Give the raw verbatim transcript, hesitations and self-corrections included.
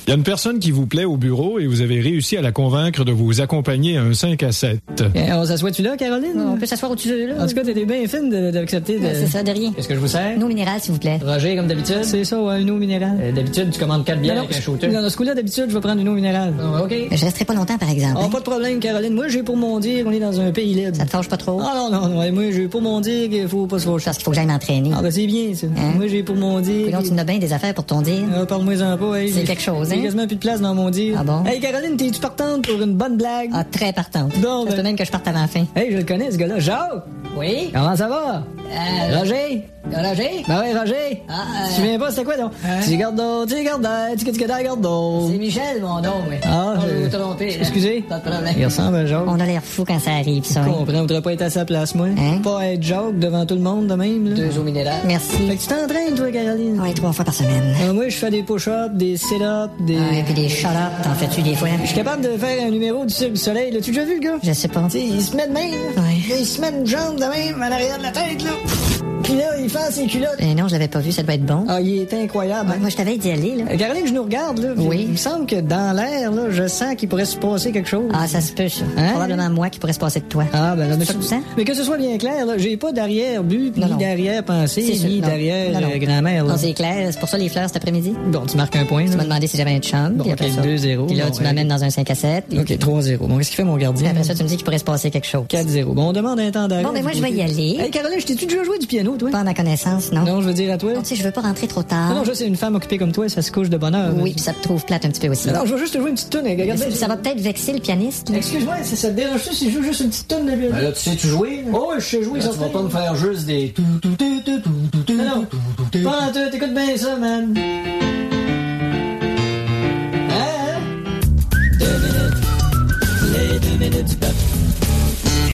Il y a une personne qui vous plaît au bureau et vous avez réussi à la convaincre de vous accompagner à un cinq à sept. Eh, on s'assoit-tu là, Caroline? On peut s'asseoir au-dessus de là. En tout cas, t'es bien fine de- d'accepter de... Euh, C'est ça, de rien. Qu'est-ce que je vous sers? Une eau minérale, s'il vous plaît. Roger, comme d'habitude? C'est ça, ouais, une eau minérale. Euh, d'habitude, tu commandes quatre bières Non, avec un non, shooter. non, Dans ce coup-là, d'habitude, je vais prendre une eau minérale. Ah, OK. Je resterai pas longtemps, par exemple. Oh, hein. pas de problème, Caroline. Moi, j'ai pour mon dire, on est dans un pays libre. Ça te fâche pas trop? Ah non, non, non. ouais, Moi, j'ai pour mon dire qu'il faut pas se fâcher. Parce qu'il faut que j'aille m'entraîner. Ah ben, c'est bien, ça. Hein? Moi, j'ai pour mon dire... Coudonc, tu n'as bien des affaires pour ton dire. Ah, parle-moi-en pas, hey. C'est quelque chose, J'ai hein? quasiment plus de place dans mon dire. Ah bon? Hey, Caroline, t'es-tu partante pour une bonne blague? Ah, très partante. Bon, Ça se ben- peut même que je parte avant la fin. Hey, je le connais, ce gars-là. Jacques! Oui? Comment ça va? Euh, Roger? Roger? Ben ouais, Roger. Ah, Tu te euh, souviens pas, c'était quoi, donc? Hein? Tu gardes d'eau, tu gardes d'air, tu gardes garde d'eau. C'est Michel, mon nom, oui. Ah, je vais je- vous tromper. là. Excusez. Pas de problème. Il ressemble à Jacques. On a l'air fou quand ça arrive, ça. Je hein. comprends, on devrait pas être à sa place, moi. Hein? Pas être Jacques devant tout le monde de même, là. Deux eaux minérales. Merci. Fait que tu t'entraînes, toi, Caroline? Oui, trois fois par semaine. Ah, moi, je fais des push-ups, des sit-ups, des... Ah, et puis des shut-up, t'en fais-tu des fois? Je suis capable de faire un numéro du Cirque du Soleil. L'as-tu déjà vu, le gars? Je sais pas. Tu sais, il se met de même, là. Ouais. Là, il se met une jambe de même à l'arrière de la tête, là. Puis là, il fait ses culottes. Eh non, je l'avais pas vu, ça doit être bon. Ah, il est incroyable. Ouais, moi, je t'avais d'y aller, là. Euh, Caroline, je nous regarde, là. Oui. Il me semble que dans l'air, là, je sens qu'il pourrait se passer quelque chose. Ah, ça se peut, ça. Hein? Probablement moi qui pourrais se passer de toi. Ah, ben là, mais, ça que tu sens? mais que ce soit bien clair, là, j'ai pas d'arrière-but, Non, ni non. d'arrière-pensée, C'est sûr, ni non. d'arrière-grand-mère. Non, c'est clair. C'est pour ça les fleurs cet après-midi. Bon, tu marques un point, Tu là. m'as demandé si j'avais un chum. Bon, puis après ok, ça. deux zéro. Puis là, Bon, tu ouais. m'amènes dans un cinq à sept. puis- OK, trois zéro. Bon, qu'est-ce qu'il fait, mon gardien? Après ça, tu me dis qu'il pourrait se passer quelque chose. quatre zéro. Bon, on demande un temps d'arrêt. Bon, ben moi, du je vais y côté. aller. Hey, Caroline, je t'ai-tu déjà joué du piano, toi? Pas à ma connaissance, non. Non, je veux dire à toi. Non, tu sais, je veux pas rentrer trop tard. Non, non, je sais, une femme occupée comme toi, ça se couche de bonne heure. Oui, puis ça te trouve plate un petit peu aussi. Non, je vais juste te jouer une petite toune. Regarde, ça, ça va peut-être vexer le pianiste. là. excuse-moi, ça, ça te dérange-tu si je joue juste une petite toune de piano? Ben là, tu sais-tu jouer? là? Oh, ouais, je sais jouer, Là, ça tu vas pas me faire juste des... tout, tout, tout, tout, tout, tout, Non, non. tout, tout, Pas en tout, t'écoutes bien ça, man. Hein? Deux minutes. Les deux minutes du peuple.